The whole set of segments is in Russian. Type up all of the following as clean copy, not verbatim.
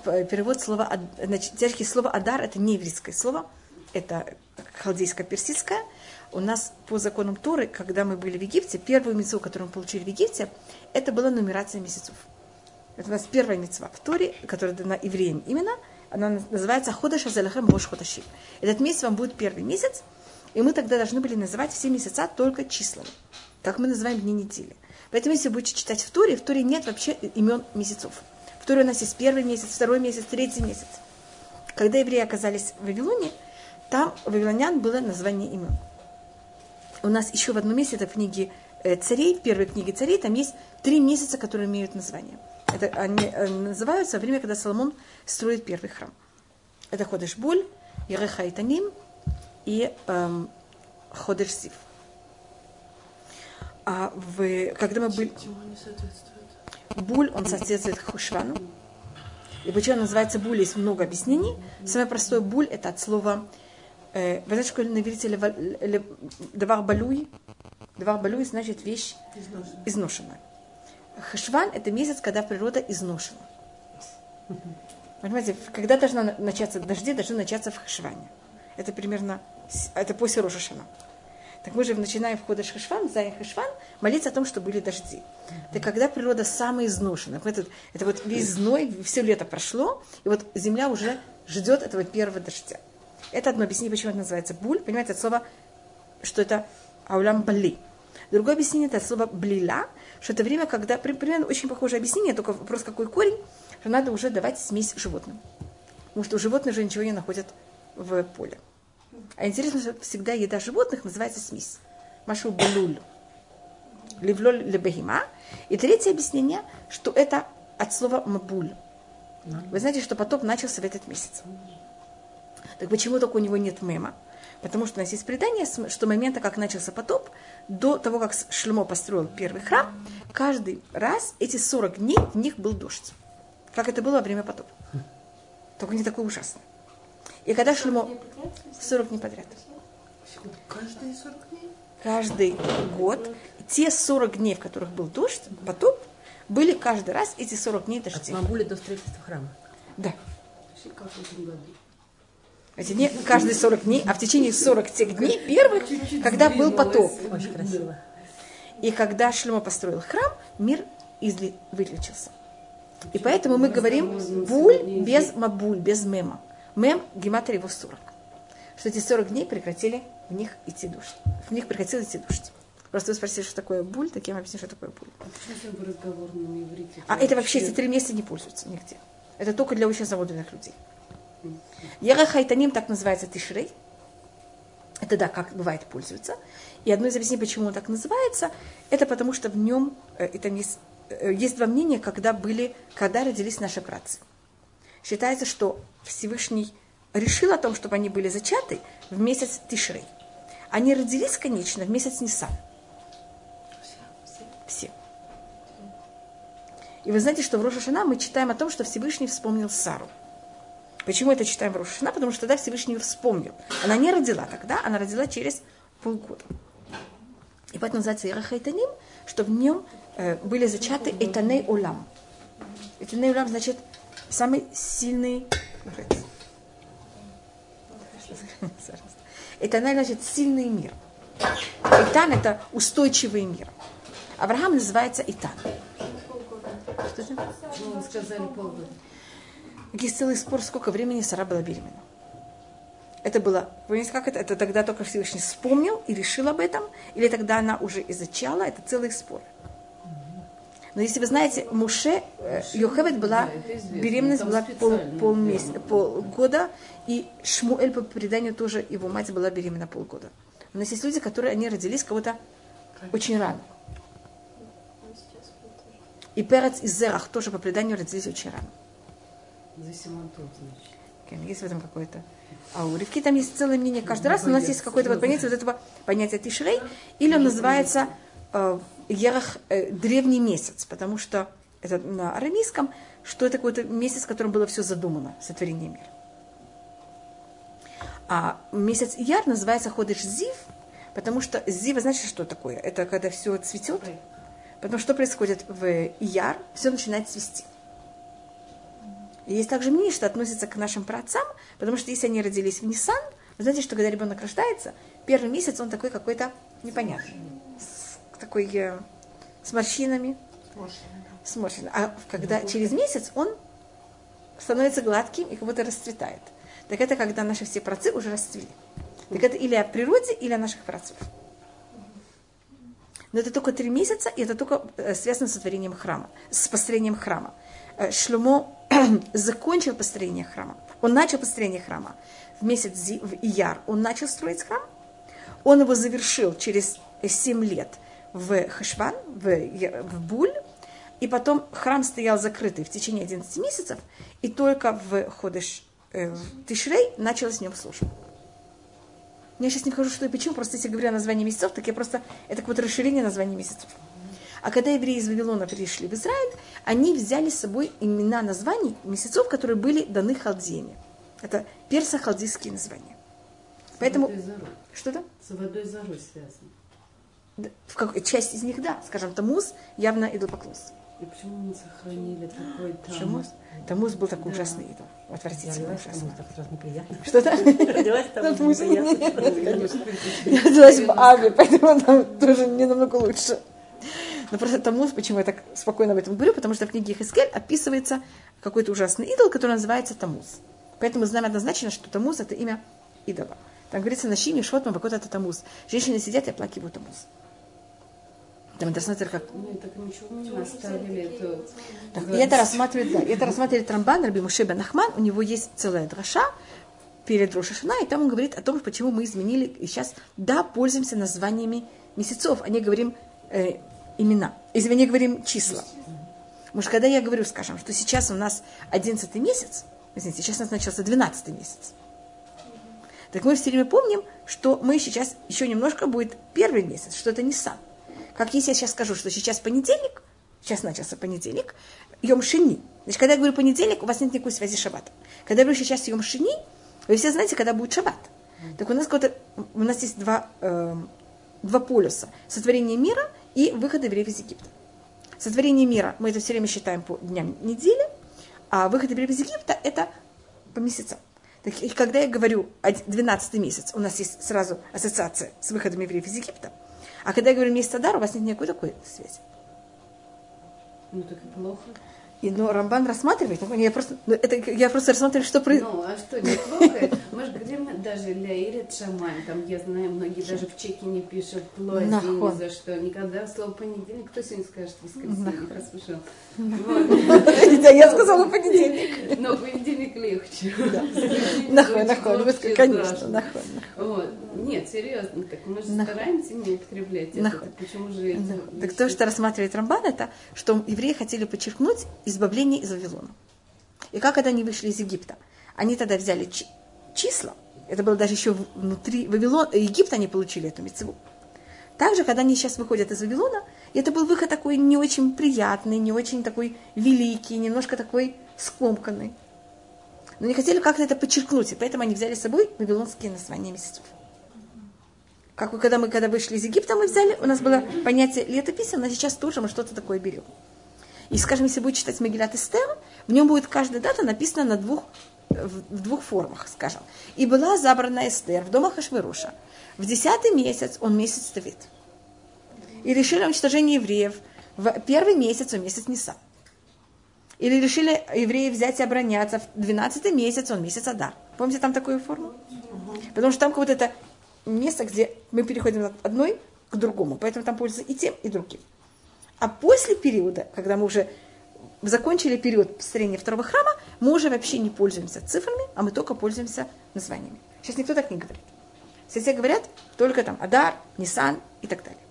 перевод слова, значит, слово «адар» — это не еврейское слово, это халдейско-персидское. У нас по законам Торы, когда мы были в Египте, первую мицву, которую мы получили в Египте, это была нумерация месяцев. Это у нас первая мицва в Торе, которая дана евреям именно. Она называется «Ходеш азалахем рош ходашим». Этот месяц вам будет первый месяц, и мы тогда должны были называть все месяца только числами, как мы называем дни недели. Поэтому, если вы будете читать в Торе нет вообще имен месяцев. В Торе у нас есть первый месяц, второй месяц, третий месяц. Когда евреи оказались в Вавилоне, там у вавилонян было название имен. У нас еще в одном месте, это в книге царей, в первой книге царей, там есть 3 месяца, которые имеют название. Это они называются во время, когда Соломон строит первый храм. Это Ходеш Буль, Ереха и Таним и Ходеш Сив. Когда мы были... Буль, он соответствует Хушвану. И почему он называется Буль, есть много объяснений. Самое простое Буль, это от слова... Вы знаете, что на иврите давар балуй? Давар балуй значит вещь изношенная. Хешван – это месяц, когда природа изношена. Понимаете, когда должны начаться дожди, должны начаться в Хешване. Это примерно, это после Рош ха-Шана. Так мы же начинаем в Ходеш Хешван, за Хешван, молиться о том, что были дожди. Это когда природа самая изношена. Это вот весь зной, все лето прошло, и вот земля уже ждет этого первого дождя. Это одно объяснение, почему это называется буль. Понимаете, от слова, что это аулям бали. Другое объяснение, это от слова блила, что это время, когда, примерно очень похожее объяснение, только вопрос, какой корень, что надо уже давать смесь животным. Потому что у животных же ничего не находят в поле. А интересно, что всегда еда животных называется смесь. Машу балуль. Ливлоль лебехима. И третье объяснение, что это от слова мабуль. Вы знаете, что потоп начался в этот месяц. Так почему только у него нет мема? Потому что у нас есть предание, что момента, как начался потоп, до того, как Шломо построил первый храм, каждый раз эти 40 дней в них был дождь. Как это было во время потопа. Только не такой ужасный. И когда Шломо... 40 дней подряд. Каждые 40 дней? Каждый год. Те 40 дней, в которых был дождь, потоп, были каждый раз эти 40 дней дождей. От Мамбули до строительства храма. Да. Как в этом году? Это не каждые 40 дней, а в течение 40 тех дней первых, когда был потоп. Очень красиво. И когда Шломо построил храм, мир выключился. И поэтому мы говорим буль без мабуль, без мема. Мем гематрия его 40. Что эти 40 дней прекратили в них идти дождь. В них прекратил идти дождь. Просто вы спросили, что такое буль, так я вам объясню, что такое буль. Почему разговорном иврите? А это вообще эти 3 месяца не пользуются нигде. Это только для очень заводных людей. Ереха и Таним так называется Тишрей. Это да, как бывает, пользуется. И одно из объяснений, почему он так называется, это потому что в нем есть 2 мнения, когда родились наши братцы. Считается, что Всевышний решил о том, чтобы они были зачаты в месяц Тишрей. Они родились, конечно, в месяц Нисан. Все. И вы знаете, что в Рош ха-Шана мы читаем о том, что Всевышний вспомнил Сару. Почему это читаем в Рош ха-Шана? Потому что тогда Всевышний вспомнил. Она не родила тогда, она родила через полгода. И поэтому называется Ереха и Таним, что в нем были зачаты Эйтаней Олам. Эйтаней Олам значит самый сильный... Эйтаней значит сильный мир. Эйтан это устойчивый мир. Авраам называется Эйтан. Что это? Вы сказали полгода. Есть целый спор, сколько времени Сара была беременна. Это было, понимаете, как это? Это тогда только Всевышний вспомнил и решил об этом, или тогда она уже изучала, это целый спор. Но если вы знаете, Муше, Йохевед была, беременность была полгода, и Шмуэль по преданию тоже, его мать была беременна полгода. У нас есть люди, которые, они родились кого-то очень рано. И Перец и Зерах тоже по преданию родились очень рано. За Симонтов, значит. Есть в этом какое-то... А у Ривки там есть целое мнение каждый раз, но у нас есть какое-то вот понятие вот этого понятия Тишрей, или он называется Ерах, древний месяц, потому что это на арамейском, что это какой-то месяц, в котором было все задумано, сотворение мира. А месяц Ияр называется Ходеш Зив, потому что Зив, знаете, что такое? Это когда все цветет. Потому что происходит в Ияр, все начинает цвести. И есть также мнение, что относится к нашим праотцам, потому что если они родились в Нисан, вы знаете, что когда ребенок рождается, первый месяц он такой какой-то непонятный. С морщинами. Сморщенный. А когда через месяц он становится гладким и как будто расцветает. Так это когда наши все праотцы уже расцвели. Так это или о природе, или о наших праотцах. Но это только 3 месяца, и это только связано с сотворением храма, с построением храма. Шломо закончил построение храма. Он начал построение храма в месяц в Ияр. Он начал строить храм. Он его завершил через 7 лет в Хешван, в Буль. И потом храм стоял закрытый в течение 11 месяцев. И только в Ходеш Тишрей началась в нем служба. Я сейчас не скажу, что и почему, просто если говорю о названии месяцев, так я просто, это какое-то расширение названия месяцев. А когда евреи из Вавилона пришли в Израиль, они взяли с собой имена названий месяцев, которые были даны халдеями. Это персо-халдейские названия. Поэтому... Что-то? С водой зарой связано. В какой часть из них, да. Скажем, Тамуз явно идолопоклонство. И почему мы сохранили такой Тамуз? Тамуз был такой ужасный идол. Отвратительный, ужасный. Так сразу неприятно. Что-то? Родилась Тамуз неприятно. Я родилась в Аве, поэтому там тоже не намного лучше. Но просто Тамуз, почему я так спокойно об этом говорю, потому что в книге Йехескель описывается какой-то ужасный идол, который называется Тамуз. Поэтому знаем однозначно, что Тамуз — это имя идола. Там говорится, нащими швот мабакот это Тамуз. Женщины сидят и оплакивают Тамуз. Там это смотрит, как... Ну, так ничего не оставили это... И это рассматривает Рамбан, Раби Моше бен Нахман, у него есть целая драша перед Рош ха-Шана, и там он говорит о том, почему мы изменили, и сейчас, да, пользуемся названиями месяцев, а не говорим имена, не говорим числа. Потому что когда я говорю, скажем, что сейчас у нас 11 месяц, извините, сейчас у нас начался 12 месяц, так мы все время помним, что мы сейчас еще немножко будет первый месяц, что это Нисан. Как если я сейчас скажу, что сейчас понедельник, сейчас начался понедельник, Йом Шини. Значит, когда я говорю понедельник, у вас нет никакой связи с шаббатом. Когда я говорю сейчас Йом Шини, вы все знаете, когда будет шаббат. Так у нас есть два полюса. Сотворение мира и выход евреев из Египта. Сотворение мира мы это все время считаем по дням недели, а выход евреев из Египта это по месяцам. Так, и когда я говорю 12 месяц, у нас есть сразу ассоциация с выходом евреев из Египта. А когда я говорю месяц Адар, у вас нет никакой такой связи. Ну так и плохо. Но Рамбан рассматривает, я просто рассматриваю, что происходит. Ну, а что, неплохо? Мы же говорим даже для Ирит Шамань, там, я знаю, многие даже в чеке не пишут плохо, ни за что. Никогда слово понедельник, кто сегодня скажет воскресенье, послушал. Да, я сказала понедельник. Но понедельник легче. Нахон, конечно, Нет, серьезно, так мы же стараемся не употреблять это. Почему же... Так то, что рассматривает Рамбан, это, что евреи хотели подчеркнуть избавление из Вавилона. И как это они вышли из Египта? Они тогда взяли числа, это было даже еще внутри Вавилона, Египта они получили эту мицву. Также, когда они сейчас выходят из Вавилона, это был выход такой не очень приятный, не очень такой великий, немножко такой скомканный. Но они хотели как-то это подчеркнуть, и поэтому они взяли с собой вавилонские названия месяцев. Как когда вышли из Египта, мы взяли, у нас было понятие летописи, но сейчас тоже мы что-то такое берем. И, скажем, если будет читать Мегилат Эстер, в нем будет каждая дата написана в двух формах, скажем. И была забрана Эстер в дома Ахашвероша. В 10-й месяц он месяц Тавит. И решили уничтожение евреев в первый месяц, он месяц Нисан. Или решили евреи взять и обороняться в 12-й месяц, он месяц Адар. Помните там такую форму? Потому что там какое-то это место, где мы переходим от одной к другому. Поэтому там пользуются и тем, и другим. А после периода, когда мы уже закончили период построения второго храма, мы уже вообще не пользуемся цифрами, а мы только пользуемся названиями. Сейчас никто так не говорит. Все говорят только там Адар, Нисан и так далее.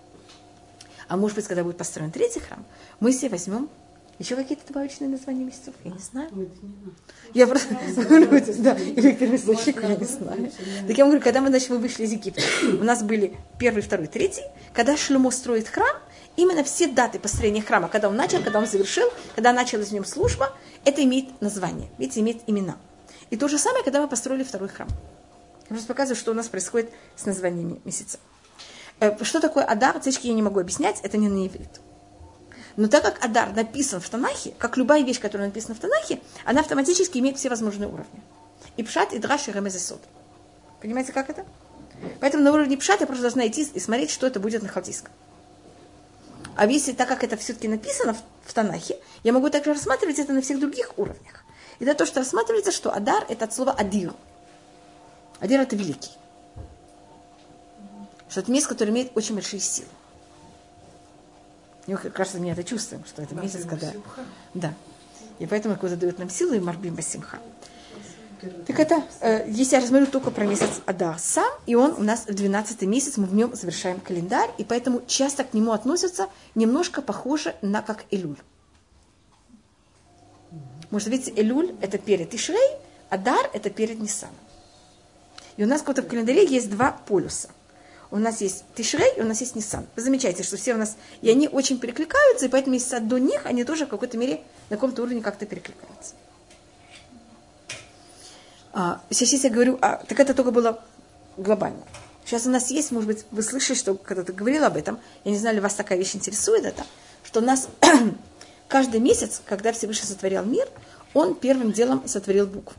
А может быть, когда будет построен третий храм, мы себе возьмем еще какие-то добавочные названия месяцев. Я не знаю. Я просто говорю, да, или перевесточек, я не знаю. Так я говорю, когда мы вышли из Египта, у нас были первый, второй, третий. Когда Шломо строит храм, именно все даты построения храма, когда он начал, когда он завершил, когда началась в нем служба, это имеет название, видите, имеет имена. И то же самое, когда мы построили второй храм. Я просто показываю, что у нас происходит с названиями месяца. Что такое Адар, цечки я не могу объяснять, это не на иврит. Но так как Адар написан в Танахе, как любая вещь, которая написана в Танахе, она автоматически имеет все возможные уровни. И пшат, и драш, и ремез, и сод. Понимаете, как это? Поэтому на уровне пшат я просто должна идти и смотреть, что это будет на халтийском. А если, так как это все-таки написано в Танахе, я могу также рассматривать это на всех других уровнях. И это то, что рассматривается, что Адар это от слова Адир. Адир это великий. Что это месяц, который имеет очень большие силы. Мне кажется, мы это чувствуем, что это месяц, когда... Да. И поэтому когда дает нам силу и марбим басимха. Так это, если я рассмотрю только про месяц Адар сам, и он у нас в 12-й месяц, мы в нем завершаем календарь, и поэтому часто к нему относятся немножко похоже на как Элюль. Может, видите, Элюль это перед Тишрей, Адар это перед Ниссаном. И у нас как-то в календаре есть два полюса. У нас есть Тишрей, и у нас есть Ниссан. Вы замечаете, что все у нас, и они очень перекликаются, и поэтому месяца до них, они тоже в какой-то мере на каком-то уровне как-то перекликаются. Сейчас я говорю, так это только было глобально. Сейчас у нас есть, может быть, вы слышали, что когда-то говорила об этом, я не знаю, ли вас такая вещь интересует, это, что у нас каждый месяц, когда Всевышний сотворял мир, он первым делом сотворил буквы.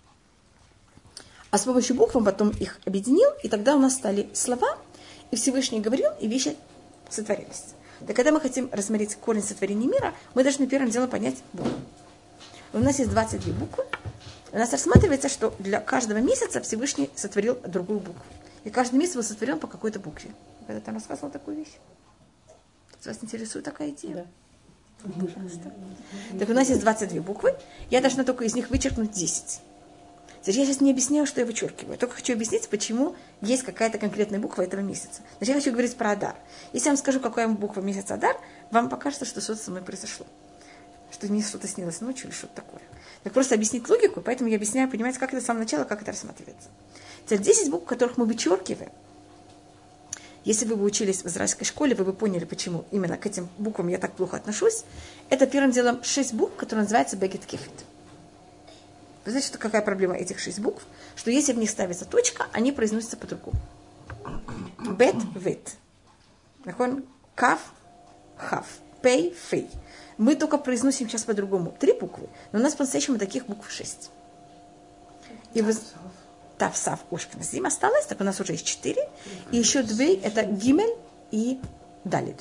А с помощью букв он потом их объединил, и тогда у нас стали слова, и Всевышний говорил, и вещи сотворились. Так когда мы хотим рассмотреть корень сотворения мира, мы должны первым делом понять буквы. У нас есть 22 буквы. У нас рассматривается, что для каждого месяца Всевышний сотворил другую букву. И каждый месяц был сотворен по какой-то букве. Когда там рассказывал такую вещь. Вас интересует такая идея? Да. Пожалуйста. Так у нас есть 22 буквы. Я должна только из них вычеркнуть 10. Значит, я сейчас не объясняю, что я вычеркиваю. Я только хочу объяснить, почему есть какая-то конкретная буква этого месяца. Значит, я хочу говорить про Адар. Если я вам скажу, какая буква месяца Адар, вам покажется, что что-то со мной произошло. Что мне что-то снилось ночью или что-то такое. Так просто объяснить логику, поэтому я объясняю, понимаете, как это с самого начала, как это рассматривается. Теперь 10 букв, которых мы вычеркиваем. Если вы бы учились в израильской школе, вы бы поняли, почему именно к этим буквам я так плохо отношусь. Это первым делом 6 букв, которые называются бегет кефет. Вы знаете, что какая проблема этих 6 букв? Что если в них ставится точка, они произносятся по-другому. Бет, вет. Кав, хав. Пей, фей. Мы только произносим сейчас по-другому 3 буквы, но у нас по-настоящему таких букв 6. И вы... Тав, сав, ушка, назим осталось, так у нас уже есть 4. И еще 2, это гимель и далит.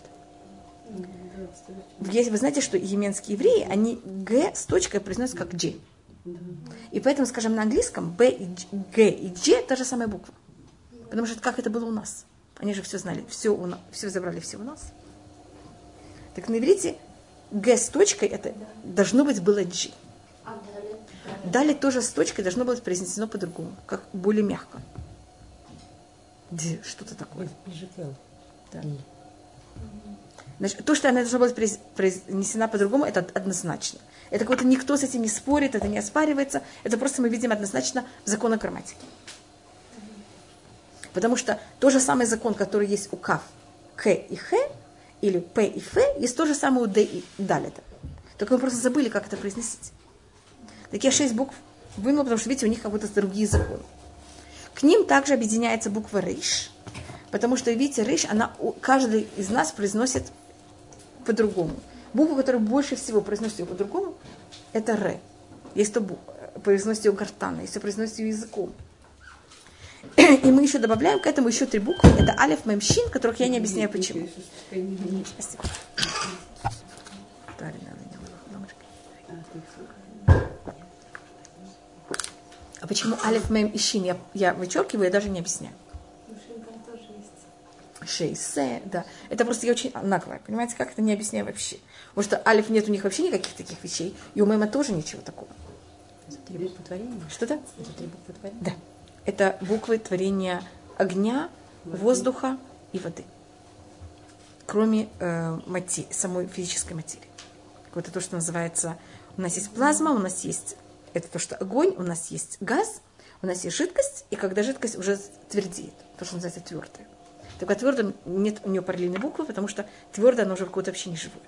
Вы знаете, что йеменские евреи, они г с точкой произносят как дж. И поэтому, скажем, на английском б, г и дж та же самая буква. Потому что как это было у нас. Они же все знали, все забрали все у нас. Так на иврите г с точкой это должно быть было дж. Далее тоже с точкой должно быть произнесено по-другому, как более мягко. Что-то такое. Да. Значит, то, что она должна быть произнесена по-другому, это однозначно. Это как-то никто с этим не спорит, это не оспаривается. Это просто мы видим однозначно в законах грамматики. Потому что тот же самый закон, который есть у кав, к и х, или п и ф, есть то же самое у д и далита. Только мы просто забыли, как это произносить. Такие 6 букв вынула, потому что, видите, у них как будто другие законы. К ним также объединяется буква рейш, потому что, видите, рейш, каждый из нас произносит по-другому. Буква, которая больше всего произносит ее по-другому, это ре. Есть кто произносит ее гортанно, есть кто произносит ее языком. И мы еще добавляем к этому еще 3 буквы. Это алеф, мем, шин, которых я не объясняю почему. Спасибо. А почему алеф, мем и шин я вычеркиваю, я даже не объясняю. Шейсе, да. Это просто я очень наглая. Понимаете, как это не объясняю вообще. Потому что алеф нет у них вообще никаких таких вещей. И у мема тоже ничего такого. Это 3 буквы творения? Что-то? Это 3 буквы творения? Да. Это буквы творения огня, воздуха и воды. Кроме самой физической материи. Вот это то, что называется... У нас есть плазма, у нас есть... Это то, что огонь, у нас есть газ, у нас есть жидкость, и когда жидкость уже твердеет, то, что называется твердое. Только твердым нет у нее параллельной буквы, потому что твердое оно уже какое-то вообще не живое.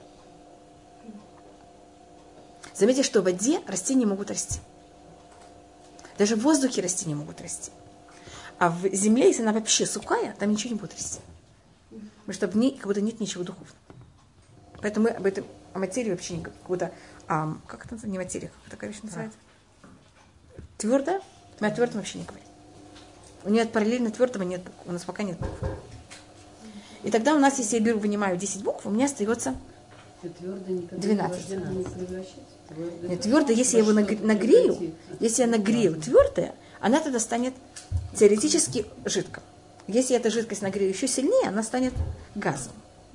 Заметьте, что в воде растения могут расти. Даже в воздухе растения могут расти. А в земле, если она вообще сухая, там ничего не будет расти. Потому что в ней как будто нет ничего духовного. Поэтому мы об этом, о материи вообще не какую-то, как это называется, не материя, как такая вещь называется? Твердая? Мы о твердом вообще не говорим. У нее параллельно твердого нет букв. У нас пока нет букв. И тогда у нас, если я вынимаю 10 букв, у меня остается 12. Нет, твердое, если я его нагрею, если я нагрею твердое, она тогда станет теоретически жидкой. Если я эту жидкость нагрею еще сильнее, она станет газом.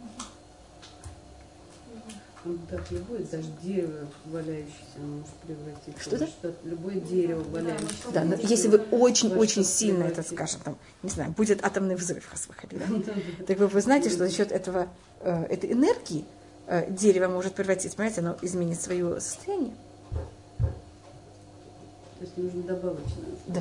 Так любое даже дерево валяющееся может превратиться. Что-то? Что любое дерево валяющееся. Да, но если вы очень-очень сильно это скажете, там, не знаю, будет атомный взрыв, да? Так вы знаете, что за счет этого, этой энергии дерево может превратиться, понимаете, оно изменит свое состояние. То есть нужно добавочное. Да.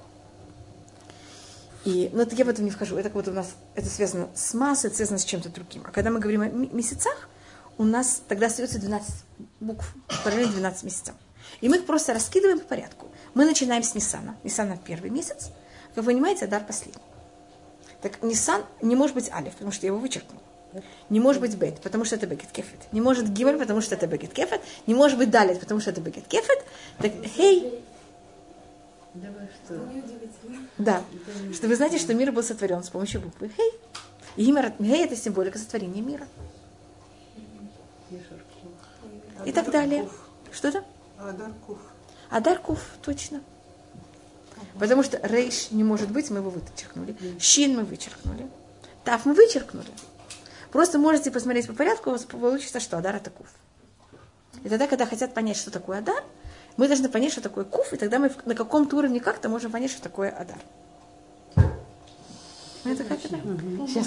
И, но это я в это не вхожу. Это вот у нас это связано с массой, это связано с чем-то другим. А когда мы говорим о месяцах, у нас тогда остается 12 букв, параллельно 12 месяцев. И мы их просто раскидываем по порядку. Мы начинаем с Ниссана. Ниссана первый месяц. Как вы понимаете, Адар последний. Так Ниссан не может быть Алиф, потому что я его вычеркнула. Не может быть Бет, потому что это Бегет Кефет. Не может Гимель, потому что это Бегет Кефет. Не может быть Далет, потому что это Бегет Кефет. Так Хей. Давай что? Да. Что вы знаете, что мир был сотворен с помощью буквы Хей. И имя Хей — это символика сотворения мира. И так далее. Что-то? Адар Куф, точно. Потому что Рейш не может быть, мы его вычеркнули. Щин мы вычеркнули. Тав мы вычеркнули. Просто можете посмотреть по порядку, у вас получится, что Адар это Куф. И тогда, когда хотят понять, что такое Адар, мы должны понять, что такое Куф, и тогда мы на каком-то уровне как-то можем понять, что такое Адар. Это как это? Сейчас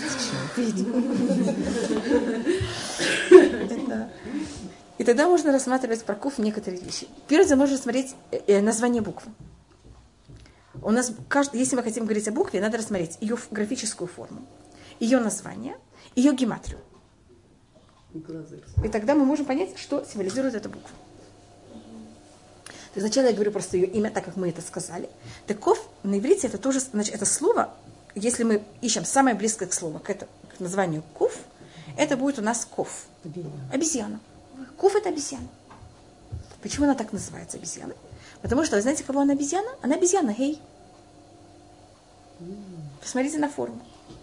это. И тогда можно рассматривать про Куф некоторые вещи. Первое, можно смотреть название буквы. У нас, если мы хотим говорить о букве, надо рассмотреть ее графическую форму, ее название, ее гематрию. И тогда мы можем понять, что символизирует эта буква. Сначала я говорю просто ее имя, так как мы это сказали. Так Ков на иврите это тоже, значит, это слово, если мы ищем самое близкое к слову, к названию Куф, это будет у нас Ков. Обезьяна. Куф это обезьяна. Почему она так называется обезьяной? Потому что, вы знаете, кого она обезьяна? Она обезьяна, гей. Посмотрите на форму.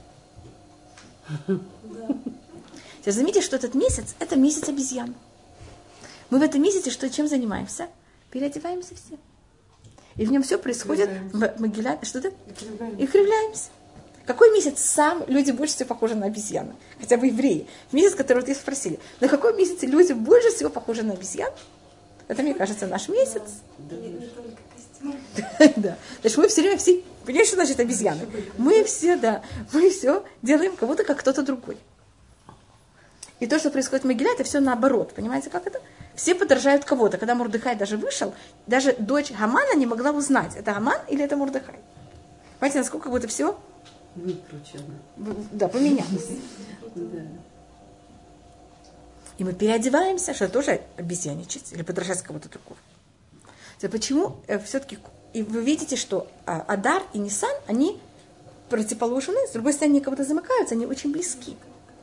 Сейчас заметьте, что этот месяц, это месяц обезьян. Мы в этом месяце чем занимаемся? Переодеваемся все. И в нем все происходит. Что-то? И кривляемся. Какой месяц сам люди больше всего похожи на обезьяны? Хотя бы евреи. Месяц, который вот их спросили. На какой месяц люди больше всего похожи на обезьян? Это, мне кажется, наш месяц. Да. Значит, мы все время все... Понимаете, что значит обезьяны? Мы все делаем кого-то как кто-то другой. И то, что происходит в Мегиле, это все наоборот. Понимаете, как это? Все подражают кого-то. Когда Мордехай даже вышел, даже дочь Гамана не могла узнать, это Гаман или это Мордехай. Понимаете, насколько как будто все... Выкручено. Да, поменялось. Да. И мы переодеваемся, что тоже обезьяничать или подражать кого-то другого. Почему все-таки... И вы видите, что Адар и Нисан, они противоположны, с другой стороны, они как будто замыкаются, они очень близки.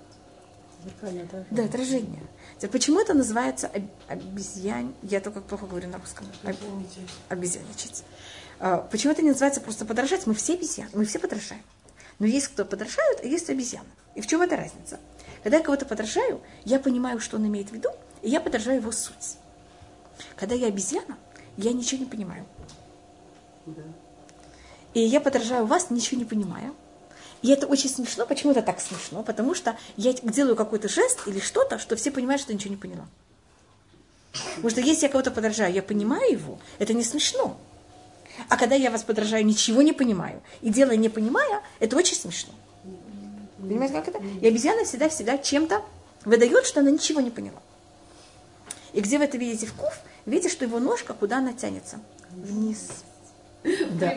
Да, отражение. Почему это называется обезьян? Я только плохо говорю на русском. Обезьяничать. Почему это не называется просто подражать? Мы все обезьяны, мы все подражаем. Но есть кто подражают, а есть обезьяны. И в чем эта разница? Когда я кого-то подражаю, я понимаю, что он имеет в виду, и я подражаю его суть. Когда я обезьяна, я ничего не понимаю. Да. И я подражаю вас, ничего не понимая. И это очень смешно. Почему это так смешно? Потому что я делаю какой-то жест или что-то, что все понимают, что я ничего не поняла. Потому что если я кого-то подражаю, я понимаю его, это не смешно. А когда я вас подражаю, ничего не понимаю, и делаю не понимая, это очень смешно. Понимаете, как это? И обезьяна всегда чем-то выдает, что она ничего не поняла. И где вы это видите в Куф, видите, что его ножка, куда она тянется? Вниз. Да.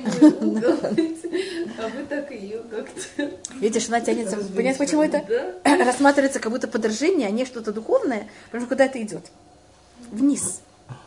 А вы так ее как-то... Видите, что она тянется. Понимаете, почему это рассматривается как будто подражение, а не что-то духовное? Потому что куда это идет? Вниз.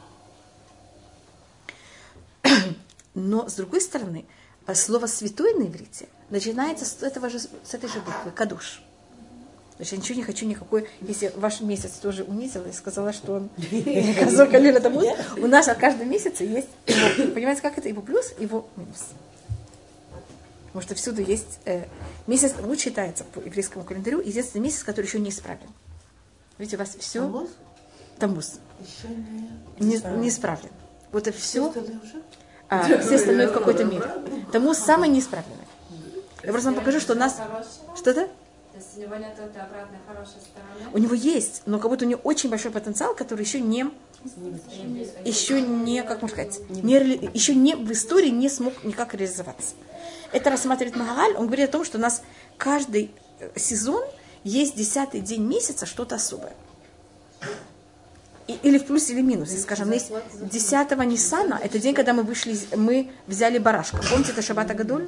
Но, с другой стороны, слово «святой» на иврите начинается с этой же буквы, «кадуш». Значит, я ничего не хочу никакой... Если ваш месяц тоже унизила и сказала, что он Хазор Калила Тамуз, у нас от каждого месяца есть его... Понимаете, как это? Его плюс, его минус. Потому что всюду есть... Месяц Тамуз считается по еврейскому календарю единственный месяц, который еще не исправлен. Видите, у вас все... Тамуз. Не исправлен. Вот это все... все остальные в какой-то мере. Тамуз самый неисправленный. Я просто вам покажу, что у нас... Что-то? У него есть, но как будто у него очень большой потенциал, который еще не, как можно сказать, еще не в истории не смог никак реализоваться. Это рассматривает Магараль, он говорит о том, что у нас каждый сезон есть 10-й день месяца что-то особое. Или в плюсе, или в минусе. Скажем, есть 10-го Ниссана, это день, когда мы взяли барашка. Помните, это Шаббат Агадоль?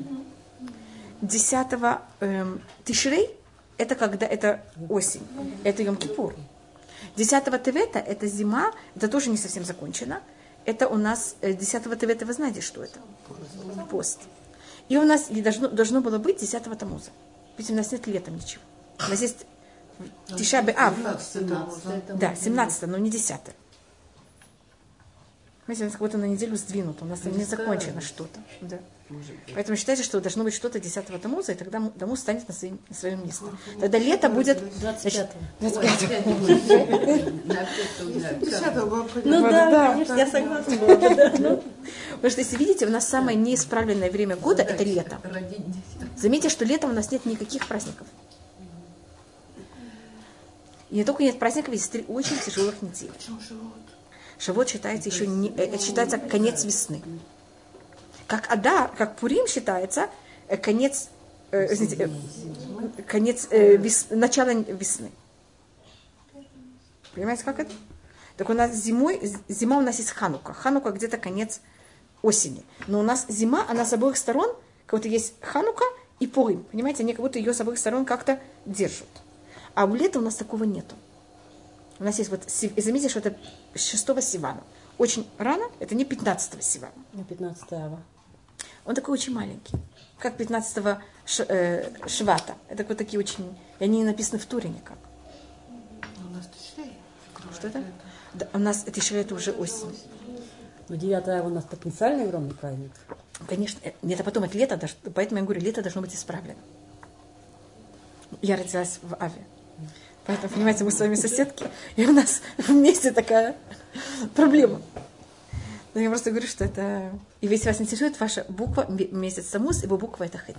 10-го Тишрей, это когда это осень, это Йом-Кипур. 10-го Тевета, это зима, это тоже не совсем закончено. Это у нас 10-го Тевета, вы знаете, что это? Пост. И у нас должно было быть 10-го Тамуза. Ведь у нас нет летом ничего. У нас есть Тиша Б'Ав. Да, 17-го, но не 10-е. Знаете, у нас как будто на неделю сдвинуто, у нас там не закончено что-то. Да. Поэтому считайте, что должно быть что-то 10-го Тамуза, и тогда Тамуз станет на свое место. Тогда лето будет... 25-го. Ну да, конечно, я согласна была. Потому что, если видите, у нас самое неисправленное время года – это лето. Заметьте, что летом у нас нет никаких праздников. И не только нет праздников, есть 3 очень тяжелых недели. Шавот считается еще не, это считается конец весны. Как Адар, как Пурим считается конец, начало весны. Понимаете, как это? Так у нас зима у нас есть Ханука. Ханука где-то конец осени. Но у нас зима, она с обоих сторон, как будто есть Ханука и Пурим. Понимаете, они как будто ее с обоих сторон как-то держат. А у лета у нас такого нету. У нас есть вот, заметьте, что это 6-го Сивана. Очень рано, это не 15-го Сивана. Не 15-го Ава. Он такой очень маленький. Как 15-го Швата. Это вот такие очень... И они не написаны в Туре никак. У нас Тишрей. Что это? Да, у нас Тишрей это уже осень. Но 9 Ава у нас потенциальный огромный праздник. Конечно, это потом от лета, поэтому я говорю, лето должно быть исправлено. Я родилась в Аве. Поэтому, понимаете, мы с вами соседки, и у нас вместе такая проблема. Но я просто говорю, что это... И если вас интересует ваша буква, месяц Тамуз, его буква это Хет.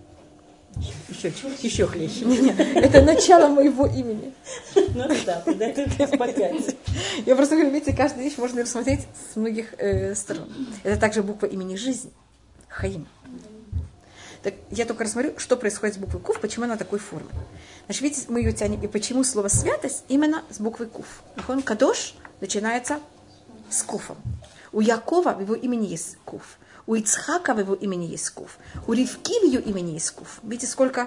Еще хлеще. Нет, это начало моего имени. Ну да, тогда это по 5. Я просто говорю, видите, каждую вещь можно рассмотреть с многих сторон. Это также буква имени жизни. Хаим. Так я только рассмотрю, что происходит с буквой Кув, почему она такой формы. Значит, видите, мы ее тянем, и почему слово святость именно с буквой Кув. Кадош начинается с Куфом. У Якова в его имени есть Кув. У Ицхака в его имени есть Кув. У Ривки в ее имени есть Кув. Видите, сколько?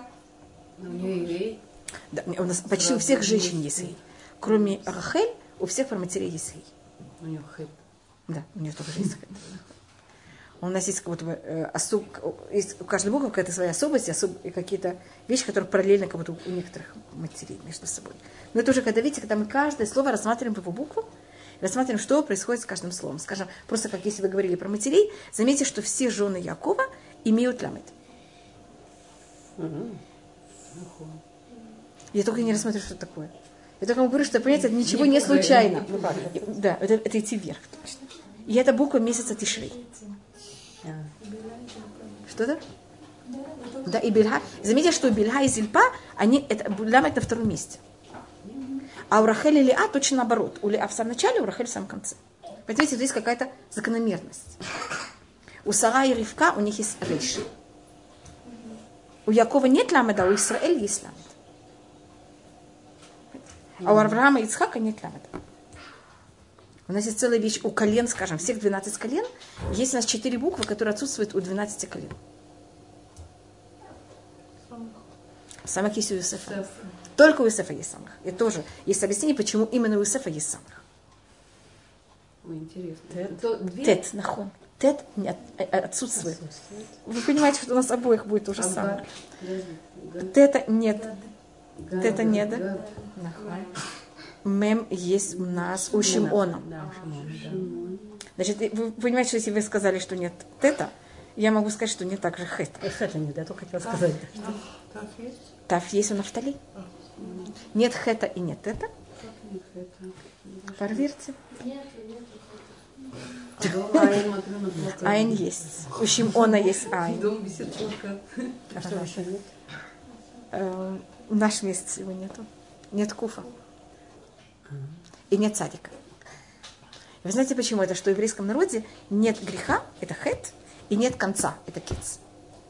Да, у нас почти у всех женщин есть Хей. Кроме Рахель, у всех матерей есть Хей. У нее Хей. Да, у нее тоже есть Хей. У нас есть, как будто, есть у каждой буквы какая-то своя особость, и какие-то вещи, которые параллельны как будто у некоторых матерей между собой. Но это уже когда, видите, когда мы каждое слово рассматриваем по его букву, рассматриваем, что происходит с каждым словом. Скажем, просто как если вы говорили про матерей, заметьте, что все жены Якова имеют ламет. Я только не рассматриваю, что это такое. Я только вам говорю, что, понимаете, ничего не случайно. Да, это идти вверх точно. И это буква месяца Тишрей. Что-то? Да, и Бельха. Заметьте, что Бельха и Зильпа, это ламет на втором месте. А у Рахель и Леа точно наоборот. У Леа в самом начале, у Рахель в самом конце. Понимаете, здесь какая-то закономерность. У Сара и Ривка у них есть рейш. У Якова нет ламеда, у Исраэля есть ламед. А у Авраама и Ицхака нет ламеда. У нас есть целая вещь у колен, скажем, всех 12 колен. Есть у нас 4 буквы, которые отсутствуют у 12 колен. Самых есть у Иосифа. Только у Иосифа есть самых. И тоже есть объяснение, почему именно у Иосифа есть самых. Интересно. Тет, нахон. Тет отсутствует. Вы понимаете, что у нас обоих будет то же самое. Тета нет. Тета не, да? Мем есть у нас у Шимона. Значит, вы понимаете, что если вы сказали, что нет тета, я могу сказать, что нет также хет. Хета нет, я только хотела сказать. Тав есть у Нафтали. Нет хета и нет тета. Проверьте. Айн есть. У Шимона есть айн. А что еще нет? В нашем месяце его нету. Нет куфа. И нет цадика. Вы знаете почему? Это что в еврейском народе нет греха, это хет, и нет конца, это кец.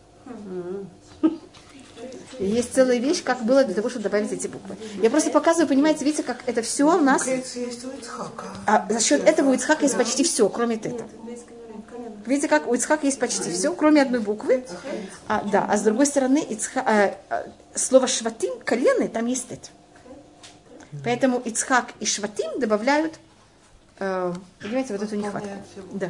И есть целая вещь, как было для того, чтобы добавить эти буквы. Я просто показываю, понимаете, видите, как это все у нас. А за счет этого у Ицхака есть почти все, кроме тета. Видите, как у Ицхака есть почти все, кроме одной буквы. А с другой стороны, слово шватим, колены, там есть тет. Поэтому Ицхак и шватим добавляют, понимаете, вот эту нехватку. Да.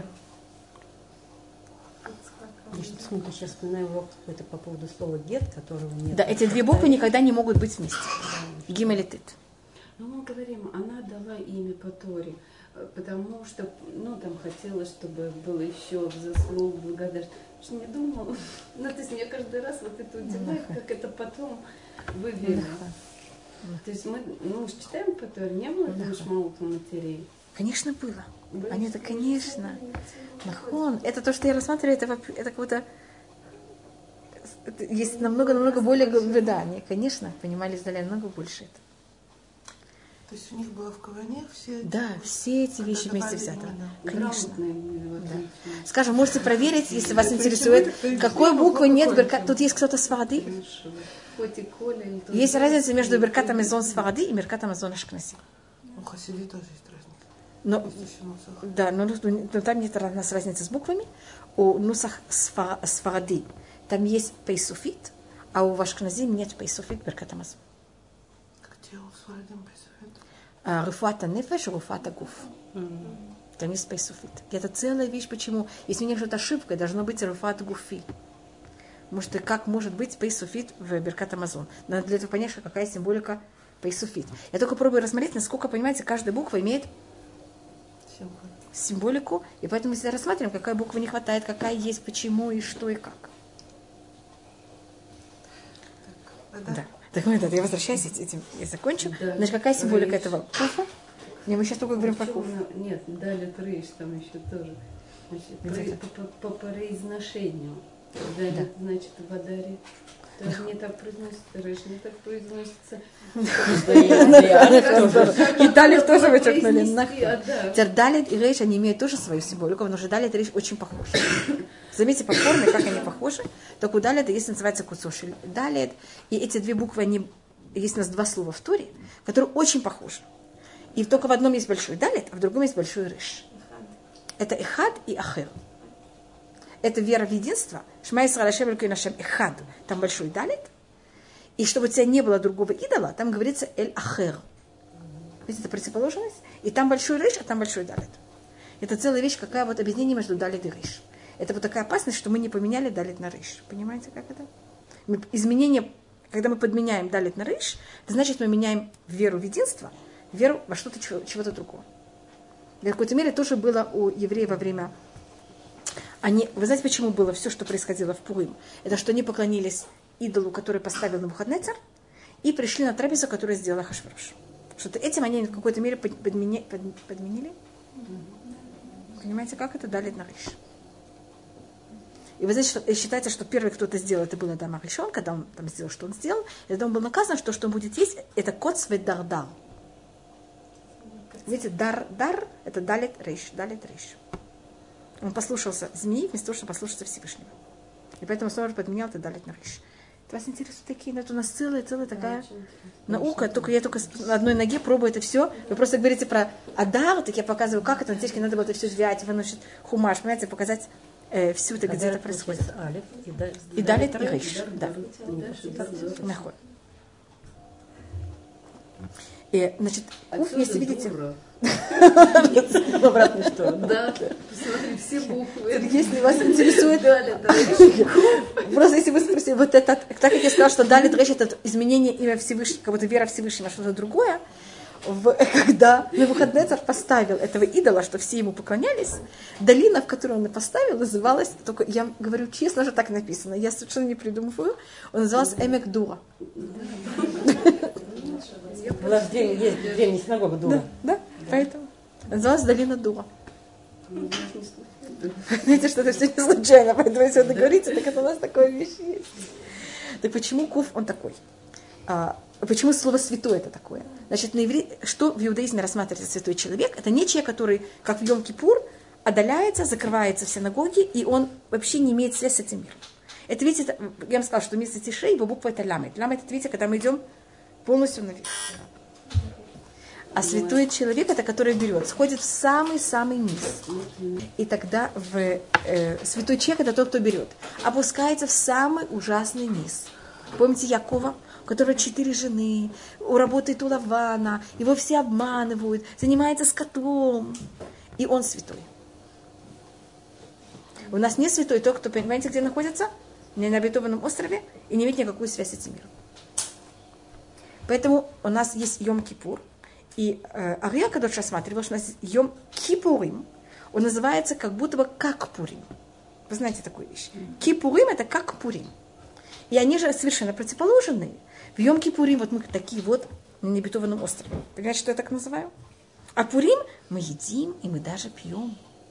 Я сейчас вспоминаю урок какой-то по поводу слова гет, которого нет. Да, эти две буквы никогда не могут быть вместе. Гимель и тет. Ну, мы говорим, она дала имя по Торе, потому что, там хотелось, чтобы было еще в заслугу, благодарность. Что не думала. То есть меня каждый раз вот это удивляет, как это потом вывели. То есть мы, читаем по Торе, не было там шмаута матерей? Конечно, было. Они это, конечно. Нахон. Это то, что я рассматриваю, это какое-то... Есть намного более... Да, они, конечно, понимали, знали намного больше это. То есть у них было в Каване все... Да, все эти вещи вместе взяты. Конечно. Да. Скажем, можете проверить, если вас интересует, какой буквы нет. Тут есть кто-то с Фарады. Есть разница между Беркатом Амазон Сфаради и Беркатом Амазон Ашкнази. У Хасиди тоже есть разница. Но там нет у нас разницы с буквами. У Нусах Сфаради там есть пейсуфит, а у Ашкнази нет пейсуфит Беркат Амазон. Где у Сфарадим пейсуфит? Руфата нефеш, руфата гуф. Там есть пейсуфит. Это целая вещь, почему. Если у них что-то ошибка, должно быть руфат гуфи. Потому что как может быть пейсуфит в Беркат Амазон? Надо для этого понять, какая символика пейсуфит. Я только пробую рассмотреть, насколько, понимаете, каждая буква имеет символику. И поэтому мы всегда рассматриваем, какая буква не хватает, какая есть, почему и что и как. Да. Так, я возвращаюсь этим, я закончу. Да. Значит, какая символика этого куфа? Мы сейчас только говорим про куф. Нет, далее рейш там еще тоже. Значит, по произношению. Далее, значит, в Адаре. Тоже не так произносится, рейш не так произносится. И далее тоже вычеркнули. Теперь далее и рейш, они имеют тоже свою символику, потому что далее и рейш очень похожи. Заметьте по форме, как они похожи. Так у далее есть, называется куцоши далее. И эти две буквы, есть у нас два слова в Торе, которые очень похожи. И только в одном есть большой далет, а в другом есть большой рейш. Это эхад и ахер. Это вера в единство. Шма Исраэль Ашем Элокейну Ашем эхад. Там большой далет. И чтобы у тебя не было другого идола, там говорится эль ахер. Видите, это противоположность. И там большой рейш, а там большой далет. Это целая вещь, какая вот объединение между далет и рейш. Это вот такая опасность, что мы не поменяли далет на рейш. Понимаете, как это? Изменение, когда мы подменяем далет на рейш, это значит, мы меняем веру в единство, веру во что-то, чего-то другого. В какой-то мере тоже было у евреев во время... Вы знаете, почему было все, что происходило в Пурим? Это что они поклонились идолу, который поставил Навуходоносор, и пришли на трапезу, которую сделал Ахашвирош. Что-то этим они в какой-то мере подменили. Понимаете, как это? Далит на рейш. И вы знаете, что считается, что первый, кто это сделал, это был Адам Аришон, когда он там сделал, что он сделал. И тогда он был наказан, что он будет есть, это коц ве дар. Видите, дар, это далит рейш. Он послушался змеи, вместо того, чтобы послушаться Всевышнего. И поэтому снова подменял это далит на рейш. Вас интересуют такие, это у нас целая такая наука, только я на одной ноге пробую это все. Вы просто говорите про Адар, так я показываю, как это, на надо было это все взять, выносить хумаш, понимаете, показать всю это, где это происходит. И далит и рейш. Да. И, значит, куф, если видите... В обратную сторону. Да, посмотри, все буквы. Если вас интересует... Просто если вы спросите, вот это, так как я сказала, что Далит Реш это изменение имя Всевышнего, как будто вера Всевышнего, что-то другое, когда Навуходоносор поставил этого идола, что все ему поклонялись, долина, в которую он поставил, называлась, только я говорю честно, что так написано, я совершенно не придумываю, он назывался Эмек Дура. У нас есть древняя синагога Дура. Да, поэтому. Называлась долина Дура. Видите, что это все не случайно, поэтому если вы договоритесь, так это у нас такая вещь есть. Так почему Куф он такой? Почему слово «святой» это такое? Значит, на иврите, что в иудаизме рассматривается святой человек, это не человек, который, как в Йом-Кипур, отдаляется, закрывается в синагоге, и он вообще не имеет связи с этим миром. Это, видите, я вам сказала, что вместо тишей его буква это ламет. Ламет, это, видите, когда мы идем полностью наверх. А святой человек, это который берет, сходит в самый-самый низ. И тогда святой человек, это тот, кто берет, опускается в самый ужасный низ. Помните Якова, у которого 4 жены, работает у Лавана, его все обманывают, занимается скотом. И он святой. У нас не святой тот, кто, понимаете, где находится? Не на обетованном острове и не имеет никакую связь с этим миром. Поэтому у нас есть Йом-Кипур. И Ария Кадош рассматривал, что у нас есть Йом-Кипурим. Он называется как будто бы как Пурим. Вы знаете такую вещь? Кипурим это как Пурим. И они же совершенно противоположные. В Йом-Кипурим вот мы такие вот на необетованном острове. Понимаете, что я так называю? А Пурим мы едим, и мы даже пьем.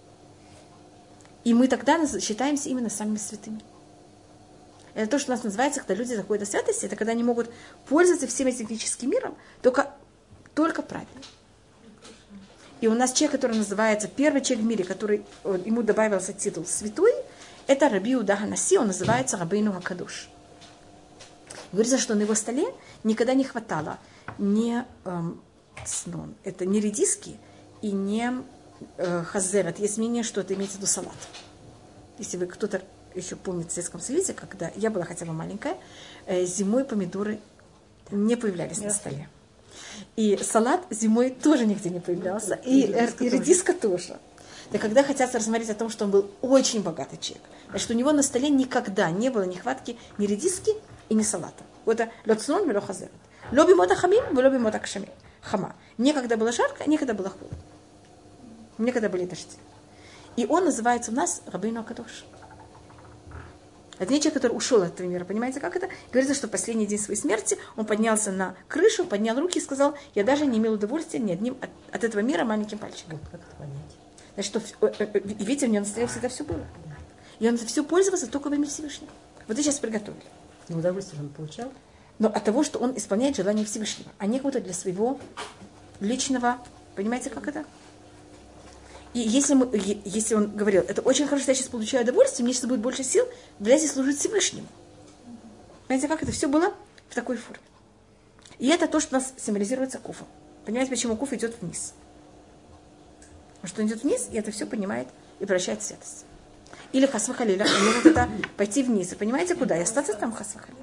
И мы тогда считаемся именно самыми святыми. Это то, что у нас называется, когда люди заходят до святости, это когда они могут пользоваться всем этим физическим миром, только правильно. И у нас человек, который называется, первый человек в мире, который ему добавился титул святой, это Раби Иуда ха-Наси, он называется Рабейну ха-Кадош. Говорится, что на его столе никогда не хватало ни снон, это не редиски и не хазерет. Есть мнение, что это имеется в виду салат. Если вы кто-то еще помнит в Советском Союзе, когда я была хотя бы маленькая, зимой помидоры не появлялись на столе. И салат зимой тоже нигде не появлялся, и редиска тоже. И когда хотят рассмотреть о том, что он был очень богатый человек, значит, у него на столе никогда не было нехватки ни редиски и ни салата. Вот это лёцнон вело хазерет. Лоби мота хамим, лоби мота хама. Некогда было жарко, некогда было холодно. Некогда были дожди. И он называется у нас Рабейну ха-Кадош. Это не человек, который ушел от этого мира. Понимаете, как это? Говорится, что в последний день своей смерти он поднялся на крышу, поднял руки и сказал: я даже не имел удовольствия ни одним от этого мира маленьким пальчиком. Как это понять? Значит, видите, у него на столе всегда все было. И он все пользовался только во имя Всевышнего. Вот и сейчас приготовили. Но удовольствие он получал? Но от того, что он исполняет желание Всевышнего, а не кого-то для своего личного. Понимаете, как это? И если он говорил, это очень хорошо, что я сейчас получаю удовольствие, мне сейчас будет больше сил влезть и служить Всевышнему. Понимаете, как это все было в такой форме. И это то, что у нас символизируется куфом. Понимаете, почему куф идет вниз? Потому что он идет вниз, и это все понимает и превращает в святость. Или хасвахалиля, он может это пойти вниз. И понимаете, куда? И остаться там хасвахалиля.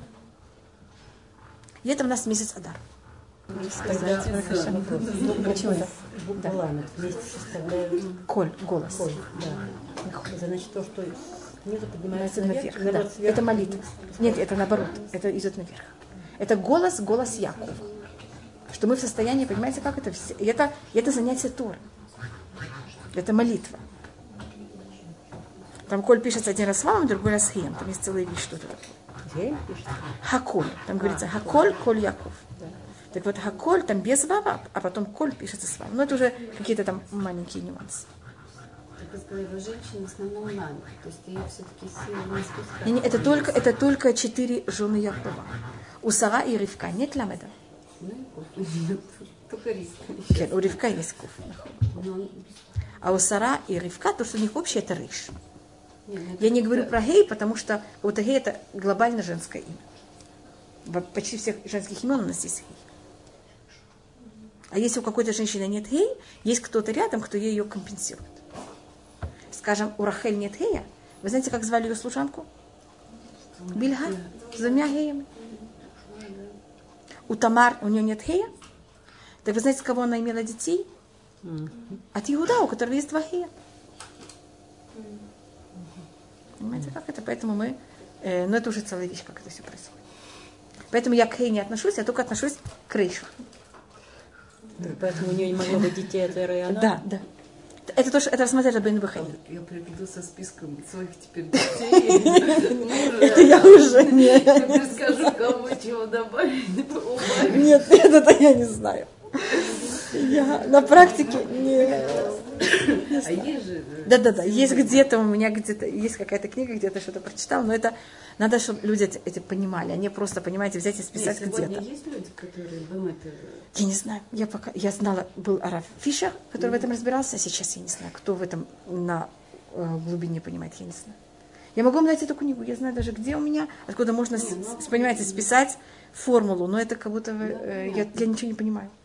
И это у нас месяц Адар. Почему-то ламет вместе составляют коль, голос. Коль, да. Это значит то, что снизу поднимается наверх. Да. Это молитва. Нет, это наоборот. Это идет наверх. Это голос Якова. Что мы в состоянии, понимаете, как это? Это занятие Торы. Это молитва. Там коль пишется один раз валом, другой раз хем. Там есть целая вещь, что это такое. Хаколь. Там говорится хаколь, коль Яков. Так вот, хаколь там без вава, а потом коль пишется с вавом. Но это уже какие-то там маленькие нюансы. Вы сказали, вы женщина в основном нами. То есть ее все-таки силы не спускают. Это только 4 жены Якова. У Сара и Ривка нет ламеда. Только Ривка. У Ривка есть куф. А у Сара и Ривка, то, что у них общее, это рыш. Я не говорю про гей, потому что вот гей это глобально женское имя. Почти всех женских имен у нас есть гей. А если у какой-то женщины нет гей, есть кто-то рядом, кто ее компенсирует. Скажем, у Рахель нет гея. Вы знаете, как звали ее служанку? Бильга. С 2 геями. У Тамар у нее нет гея. Так вы знаете, с кого она имела детей? От Иуда, у которого есть Вахия. Понимаете, как это? Поэтому мы... но это уже целая вещь, как это все происходит. Поэтому я к Хей не отношусь, я только отношусь к Рейшу. Поэтому у нее не могло быть детей от Эры и она? Да, да. Это тоже, это рассмотрели Бен Бахай. Я приду со списком своих теперь детей. Это я уже не... Теперь скажу, кому чего добавить. Нет, это я не знаю. Я на практике не... А есть же... Да. Есть где-то у меня где-то есть какая-то книга, где-то что-то прочитала, но это надо, чтобы люди эти понимали. Они просто, понимаете, взять и списать где-то. Сегодня есть люди, которые вам это... Я не знаю. Я знала, был Араф Фишер, который в этом разбирался, а сейчас я не знаю, кто в этом на глубине понимает, я не знаю. Я могу вам дать эту книгу, я знаю даже, где у меня, откуда можно, понимаете, списать формулу, но это как будто я ничего не понимаю.